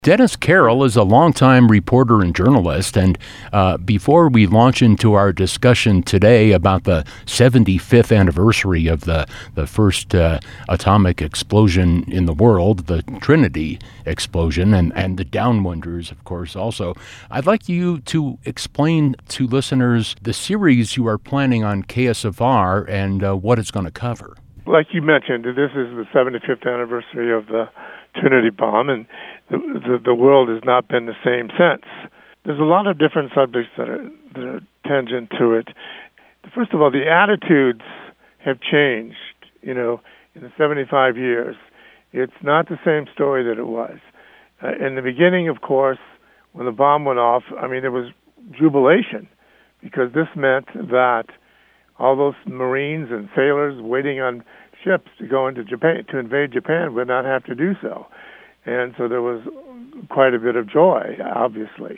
Dennis Carroll is a longtime reporter and journalist, and before we launch into our discussion today about the 75th anniversary of the first atomic explosion in the world, the Trinity explosion, and the downwinders, of course, also, I'd like you to explain to listeners the series you are planning on KSFR and what it's going to cover. Like you mentioned, this is the 75th anniversary of the Trinity bomb, and the world has not been the same since. There's a lot of different subjects that are tangent to it. First of all, the attitudes have changed, in the 75 years. It's not the same story that it was. In the beginning, of course, when the bomb went off, there was jubilation, because this meant that all those Marines and sailors waiting on ships to go into Japan, to invade Japan, would not have to do so. And so there was quite a bit of joy, obviously.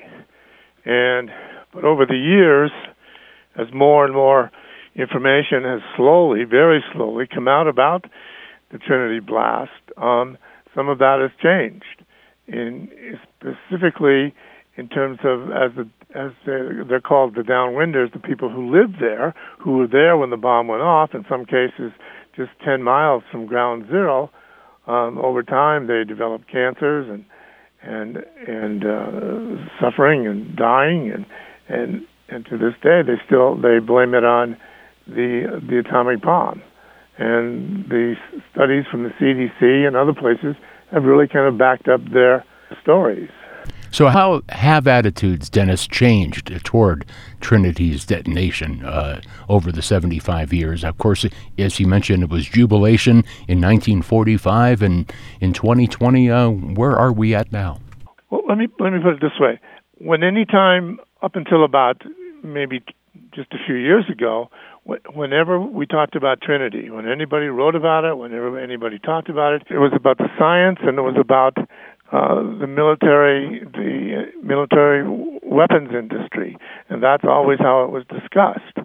But over the years, as more and more information has slowly, very slowly, come out about the Trinity blast, some of that has changed. Specifically in terms of, as they're called, the downwinders, the people who lived there, who were there when the bomb went off, in some cases just 10 miles from ground zero. Over time, they developed cancers and suffering and dying, and to this day, they blame it on the atomic bomb. And the studies from the CDC and other places have really kind of backed up their stories. So how have attitudes, Dennis, changed toward Trinity's detonation over the 75 years? Of course, as you mentioned, it was jubilation in 1945, and in 2020, where are we at now? Well, let me put it this way. When any time up until about maybe just a few years ago, whenever we talked about Trinity, when anybody wrote about it, whenever anybody talked about it, it was about the science, and it was about the military weapons industry, and that's always how it was discussed.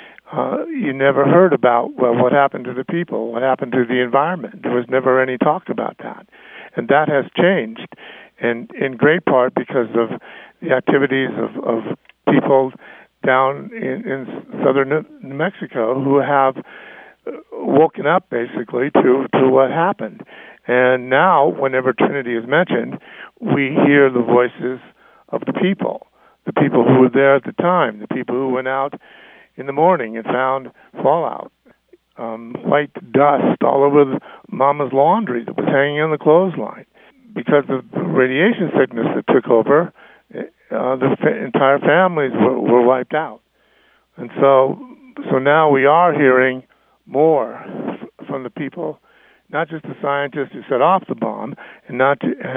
You never heard about, what happened to the people, what happened to the environment. There was never any talk about that. And that has changed, and in great part because of the activities of people down in southern New Mexico who have woken up, basically, to what happened. And now, whenever Trinity is mentioned, we hear the voices of the people who were there at the time, the people who went out in the morning and found fallout, white dust all over Mama's laundry that was hanging on the clothesline. Because of the radiation sickness that took over, the entire families were wiped out. And so now we are hearing more from the people, not just the scientists who set off the bomb, and not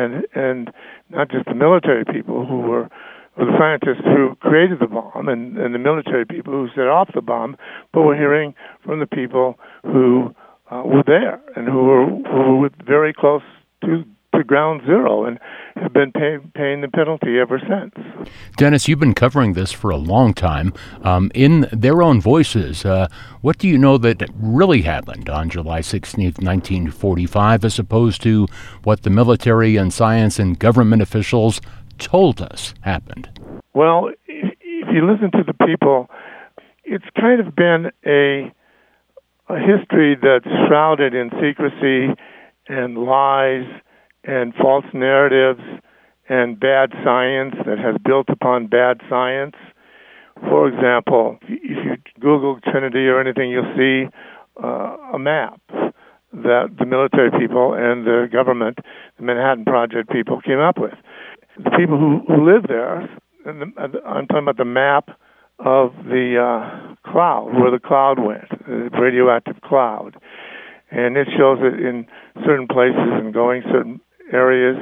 just the military people or the scientists who created the bomb, and the military people who set off the bomb, but we're hearing from the people who were there and who were very close to ground zero and have been paying the penalty ever since. Dennis, you've been covering this for a long time. In their own voices, what do you know that really happened on July 16th, 1945, as opposed to what the military and science and government officials told us happened? Well, if you listen to the people, it's kind of been a history that's shrouded in secrecy and lies and false narratives and bad science that has built upon bad science. For example, if you Google Trinity or anything, you'll see a map that the military people and the government, the Manhattan Project people, came up with. The people who live there, I'm talking about the map of the cloud, where the cloud went, the radioactive cloud. And it shows it in certain places and going certain areas,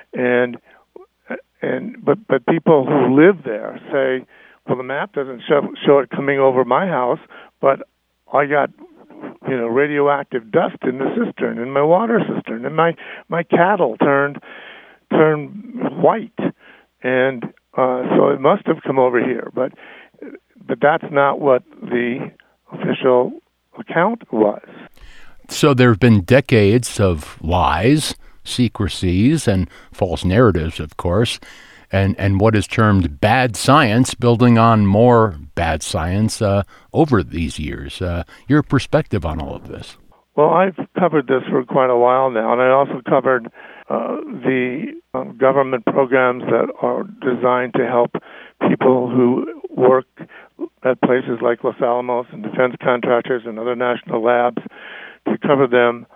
but people who live there say, well, the map doesn't show it coming over my house, but I got radioactive dust in the cistern, in my water cistern, and my cattle turned white, and so it must have come over here, but that's not what the official account was. So there have been decades of lies, secrecies and false narratives, of course, and what is termed bad science building on more bad science over these years. Your perspective on all of this? Well, I've covered this for quite a while now, and I also covered the government programs that are designed to help people who work at places like Los Alamos and defense contractors and other national labs, to cover them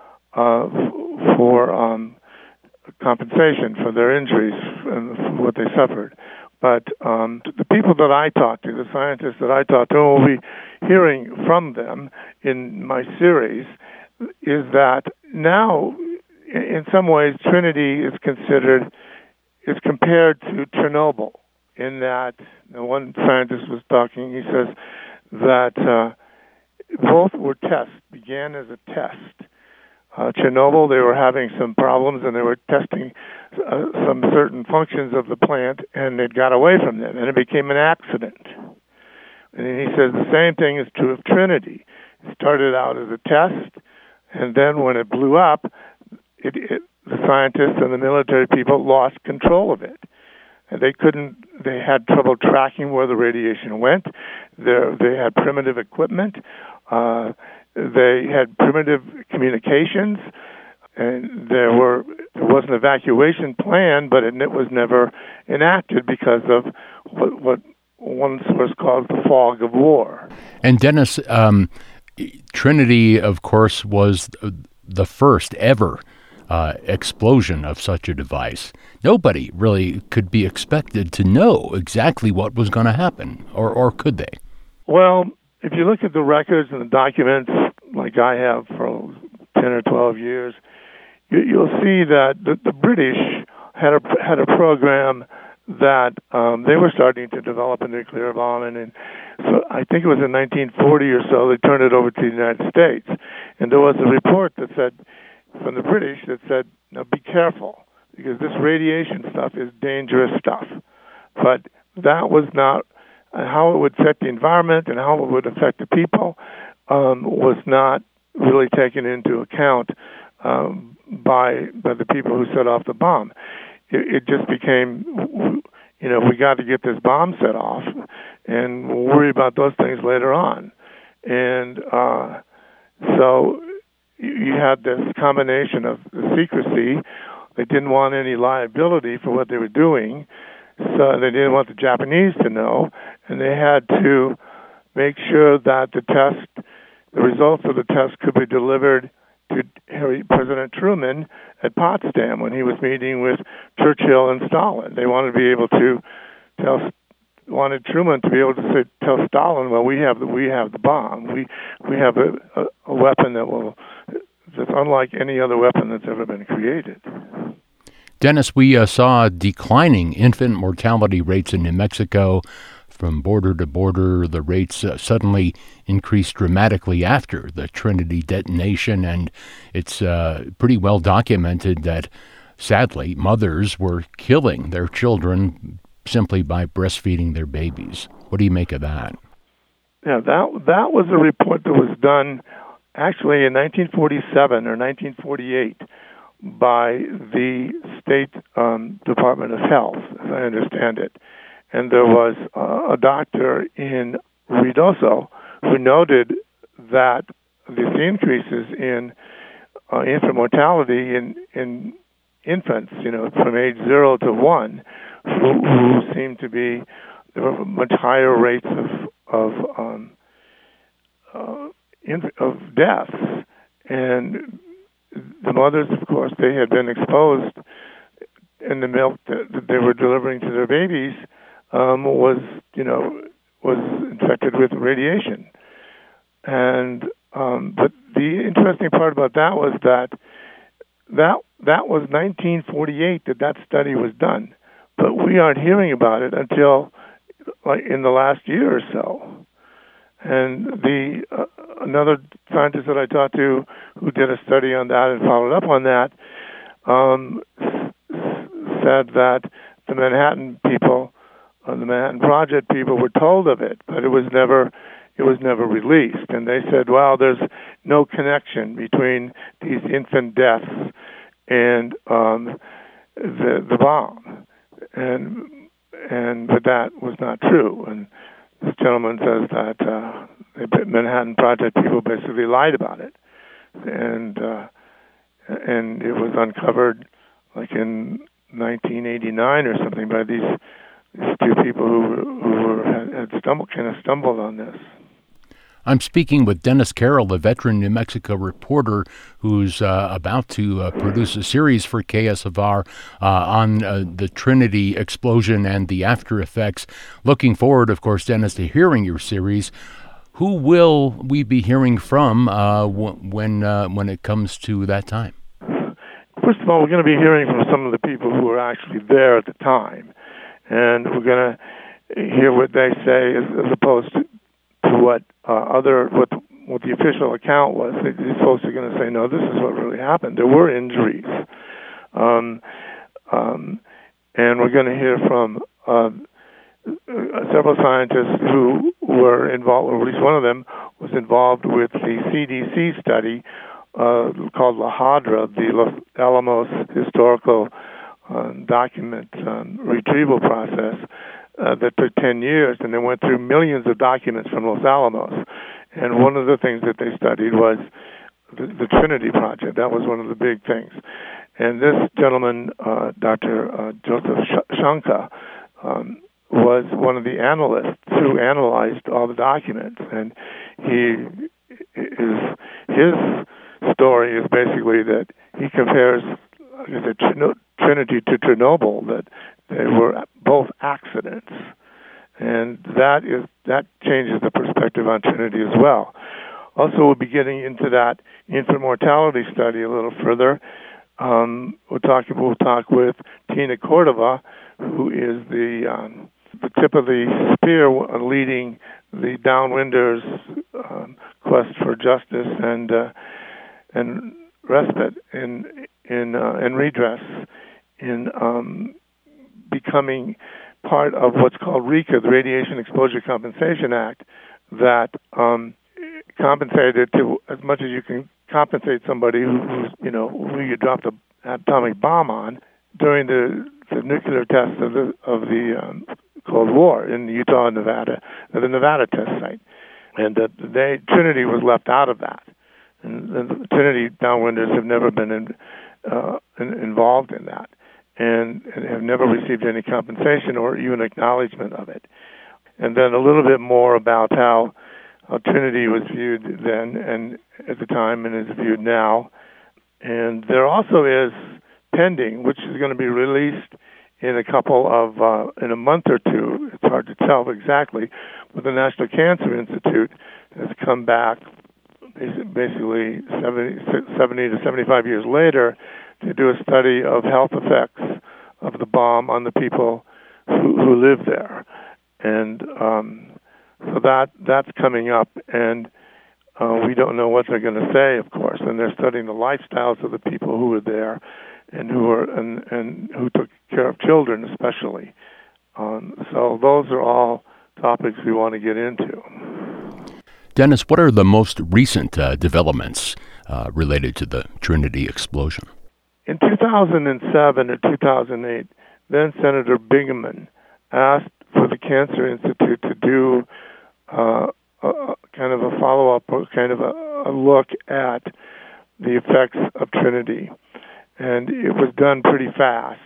for compensation for their injuries and what they suffered. But the people that I talked to, the scientists that I talked to, and we'll be hearing from them in my series, is that now, in some ways, Trinity is compared to Chernobyl, in that one scientist was talking, he says that both began as a test. Chernobyl, they were having some problems, and they were testing some certain functions of the plant, and it got away from them, and it became an accident. And he says the same thing is true of Trinity. It started out as a test, and then when it blew up, the scientists and the military people lost control of it. And they had trouble tracking where the radiation went. They had primitive equipment. They had primitive communications. And there was an evacuation plan, but it was never enacted because of what one source calls the fog of war. And Dennis, Trinity, of course, was the first ever explosion of such a device. Nobody really could be expected to know exactly what was going to happen, or could they? Well, if you look at the records and the documents, like I have for 10 or 12 years, you'll see that the British had a program that they were starting to develop a nuclear bomb, and so I think it was in 1940 or so, they turned it over to the United States. And there was a report that said, from the British, that said, now be careful, because this radiation stuff is dangerous stuff. But that was not, how it would affect the environment and how it would affect the people was not really taken into account by the people who set off the bomb. It just became, we got to get this bomb set off, and we'll worry about those things later on. And so you had this combination of secrecy. They didn't want any liability for what they were doing, so they didn't want the Japanese to know, and they had to make sure that the results of the test could be delivered to President Truman at Potsdam when he was meeting with Churchill and Stalin. They wanted Truman to be able to tell Stalin, well, we have the bomb. We have a weapon that's unlike any other weapon that's ever been created. Dennis, we saw declining infant mortality rates in New Mexico. From border to border, the rates suddenly increased dramatically after the Trinity detonation, and it's pretty well documented that, sadly, mothers were killing their children simply by breastfeeding their babies. What do you make of that? Yeah, that was a report that was done actually in 1947 or 1948 by the State Department of Health, as I understand it. And there was a doctor in Ruidoso who noted that the increases in infant mortality in infants, from age 0 to 1, who seemed to be, there were much higher rates of deaths. And the mothers, of course, they had been exposed, and the milk that they were delivering to their babies was infected with radiation. And but the interesting part about that was that was 1948 that study was done, but we aren't hearing about it until like in the last year or so. And another scientist that I talked to who did a study on that and followed up on that said that the Manhattan people, the Manhattan Project people, were told of it, but it was never released. And they said, well, there's no connection between these infant deaths and the bomb, but that was not true. And this gentleman says that the Manhattan Project people basically lied about it, and it was uncovered like in 1989 or something by these two people who had stumbled on this. I'm speaking with Dennis Carroll, a veteran New Mexico reporter who's about to produce a series for KSFR on the Trinity explosion and the after effects. Looking forward, of course, Dennis, to hearing your series. Who will we be hearing from when it comes to that time? First of all, we're going to be hearing from some of the people who were actually there at the time, and we're going to hear what they say as opposed to what the official account was. These folks are going to say, no, this is what really happened. There were injuries. And we're going to hear from several scientists who were involved, or at least one of them was involved with the CDC study called La Hadra, the Los Alamos Historical Document Retrieval Process, that took 10 years, and they went through millions of documents from Los Alamos. And one of the things that they studied was the Trinity Project. That was one of the big things. And this gentleman, Dr. Joseph Shanka, was one of the analysts who analyzed all the documents. And his story is basically that he compares the Trinity to Chernobyl, that they were both accidents, and that changes the perspective on Trinity as well. Also, we'll be getting into that infant mortality study a little further. We'll talk with Tina Cordova, who is the tip of the spear leading the Downwinders' quest for justice and respite and redress in becoming part of what's called RECA, the Radiation Exposure Compensation Act, that compensated to as much as you can compensate somebody who you dropped an atomic bomb on during the nuclear tests of the Cold War in Utah and Nevada, the Nevada test site, and that Trinity was left out of that, and the Trinity Downwinders have never been involved in that, and have never received any compensation or even acknowledgement of it. And then a little bit more about how Trinity was viewed then and at the time and is viewed now. And there also is pending, which is going to be released in in a month or two. It's hard to tell exactly, but the National Cancer Institute has come back basically 70 to 75 years later to do a study of health effects of the bomb on the people who live there. And so that's coming up, and we don't know what they're going to say, of course. And they're studying the lifestyles of the people who were there and who took care of children, especially. So those are all topics we want to get into. Dennis, what are the most recent developments related to the Trinity explosion? In 2007 or 2008, then Senator Bingaman asked for the Cancer Institute to do kind of a follow-up or kind of a look at the effects of Trinity. And it was done pretty fast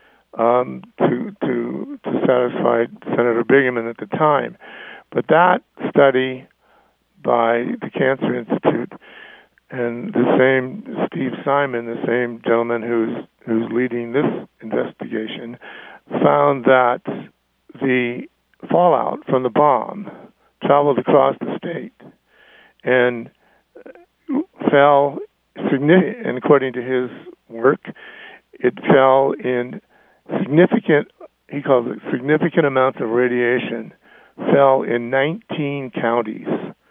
to satisfy Senator Bingaman at the time. But that study by the Cancer Institute and the same Steve Simon, the same gentleman who's leading this investigation, found that the fallout from the bomb traveled across the state and fell significant. And according to his work, it fell in significant. He calls it significant amounts of radiation fell in 19 counties.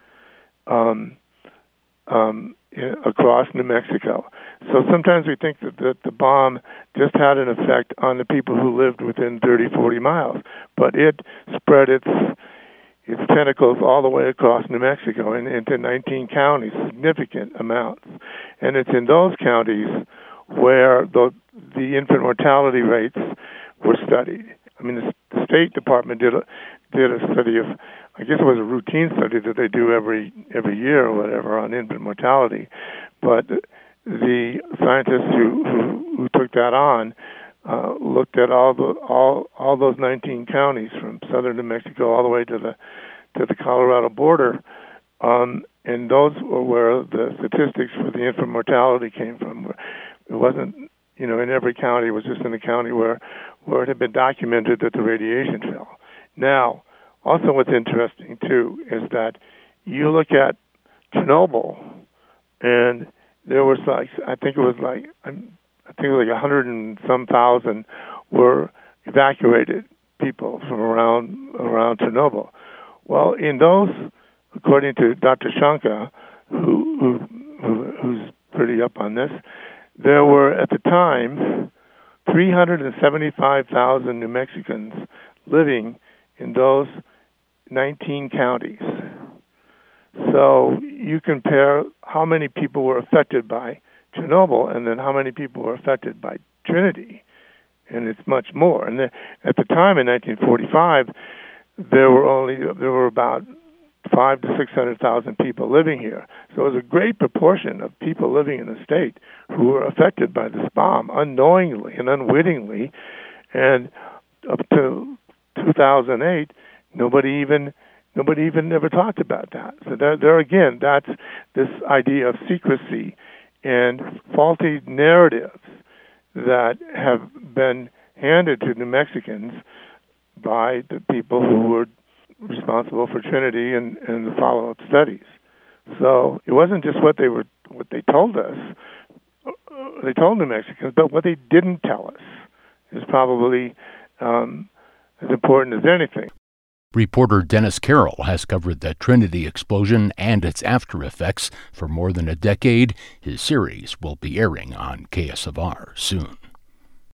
Across New Mexico. So sometimes we think that the bomb just had an effect on the people who lived within 30, 40 miles, but it spread its tentacles all the way across New Mexico and into 19 counties, significant amounts. And it's in those counties where the infant mortality rates were studied. I mean, the State Department did a study of, I guess it was a routine study that they do every year or whatever on infant mortality, but the scientists who took that on looked at all those 19 counties from southern New Mexico all the way to the Colorado border, and those were where the statistics for the infant mortality came from. It wasn't, in every county. It was just in a county where it had been documented that the radiation fell. Now, also what's interesting too is that you look at Chernobyl, and there was like 100 and some thousand were evacuated people from around Chernobyl. Well, in those, according to Dr. Shanka, who's pretty up on this, there were at the time 375,000 New Mexicans living in those 19 counties. So you compare how many people were affected by Chernobyl and then how many people were affected by Trinity, and it's much more. And at the time in 1945, there were about 500,000 to 600,000 people living here. So it was a great proportion of people living in the state who were affected by this bomb unknowingly and unwittingly. And up to 2008, nobody even ever talked about that. So there again, that's this idea of secrecy and faulty narratives that have been handed to New Mexicans by the people who were responsible for Trinity and the follow-up studies. So it wasn't just what they told us, they told New Mexicans, but what they didn't tell us is probably as important as anything. Reporter Dennis Carroll has covered the Trinity explosion and its after effects for more than a decade. His series will be airing on KSFR soon.